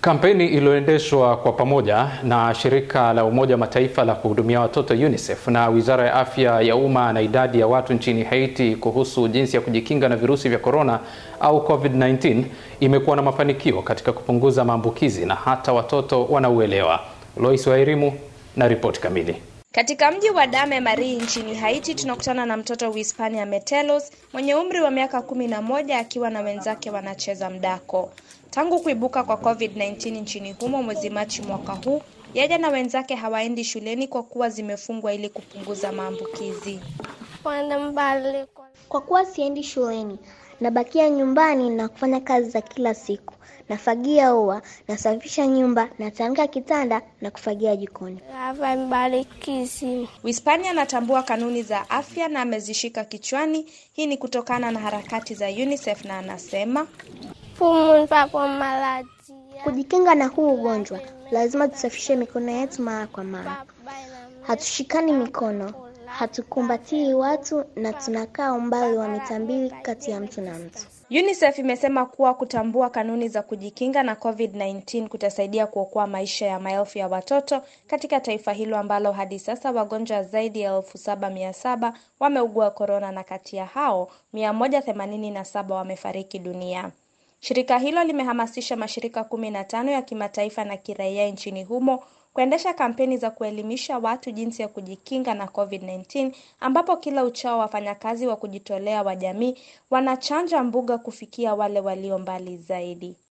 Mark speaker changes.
Speaker 1: Kampeni iliyoendeshwa kwa pamoja na shirika la Umoja wa Mataifa la kuhudumia watoto UNICEF na Wizara ya Afya ya Umma na idadi ya watu nchini Haiti kuhusu jinsi ya kujikinga na virusi vya corona au COVID-19 imekuwa na mafanikio katika kupunguza maambukizi na hata watoto wanauelewa. Lois Wairimu na ripoti kamili.
Speaker 2: Katika mji wa Dame-Marie nchini Haiti tunakutana na mtoto Uhispania Metelos mwenye umri wa miaka 11 akiwa na wenzake wanacheza mdako. Tangu kuibuka kwa COVID-19 nchini humo mwezi Machi mwaka huu, yeye na wenzake hawaendi shuleni kwa kuwa zimefungwa ili kupunguza maambukizi.
Speaker 3: Kwa kuwa siendi shuleni, nabakia nyumbani na kufanya kazi za kila siku. Nafagia ua, nasafisha nyumba, natandika kitanda na kufagia jikoni.
Speaker 2: Uhispania anatambua kanuni za afya na amezishika kichwani. Hii ni kutokana na harakati za UNICEF na anasema
Speaker 3: kujikinga na huu ugonjwa, lazima tusafishe mikono yetu mara kwa mara. Hatushikani mikono, hatukumbatii watu na tunakaa umbali wa mita 2 kati ya mtu na mtu.
Speaker 2: UNICEF imesema kuwa kutambua kanuni za kujikinga na COVID-19 kutasaidia kuokoa maisha ya maelfu ya watoto katika taifa hilo ambalo hadi sasa wagonjwa zaidi ya 7,700 wameugua corona na kati ya hao 187 wamefariki dunia. Shirika hilo limehamasisha mashirika 15 ya kimataifa na kiraia nchini humo kuendesha kampeni za kuelimisha watu jinsi ya kujikinga na COVID-19 ambapo kila uchao wafanyakazi wa kujitolea wa jamii wanachanja mbuga kufikia wale walio mbali zaidi.